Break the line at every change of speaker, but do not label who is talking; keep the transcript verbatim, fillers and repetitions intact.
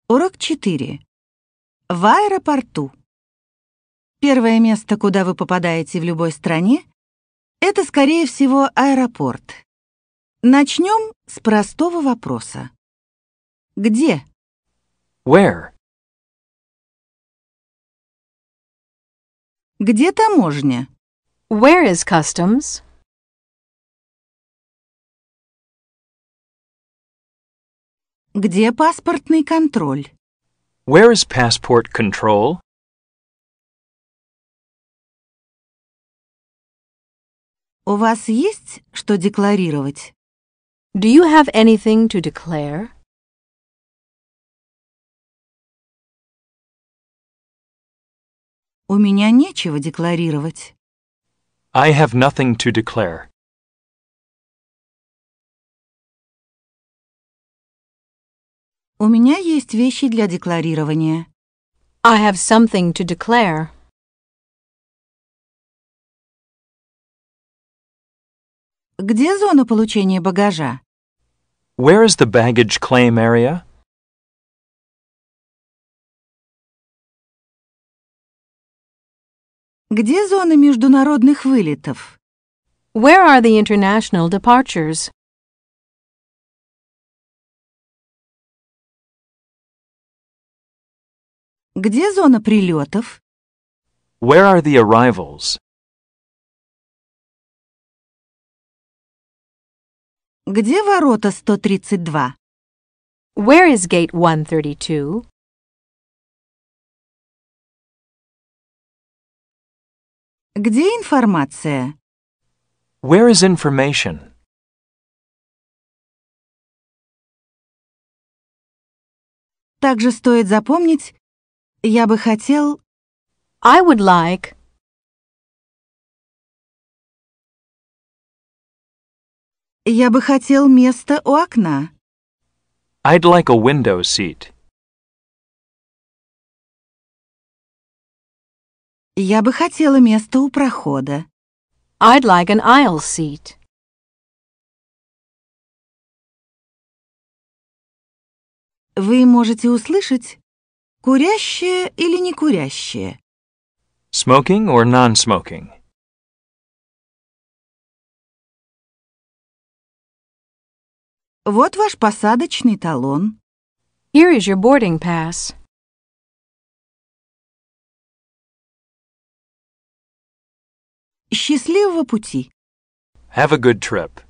Урок четыре. В аэропорту. Первое место, куда вы попадаете в любой стране, это, скорее всего, аэропорт. Начнем с простого вопроса. Где?
Where?
Где таможня?
Where is customs?
Где паспортный контроль?
Where is passport control?
У вас есть что декларировать?
Do you have anything to declare?
У меня нечего декларировать.
I have nothing to declare.
У меня есть вещи для декларирования.
I have something to declare.
Где зона получения багажа?
Where is the baggage claim area?
Где зона международных вылетов?
Where are the international departures?
Где зона прилетов?
Where are the arrivals?
Где ворота сто тридцать два?
Where is gate one thirty-two?
Где информация?
Where is information?
Также стоит запомнить, я бы хотел,
I would like.
я бы хотел место у окна.
I'd like a window seat.
Я бы хотела место у прохода.
I'd like an aisle seat.
Вы можете услышать курящее или не курящее.
Smoking or non-smoking?
Вот ваш посадочный талон.
Here is your boarding pass.
Счастливого пути!
Have a good trip.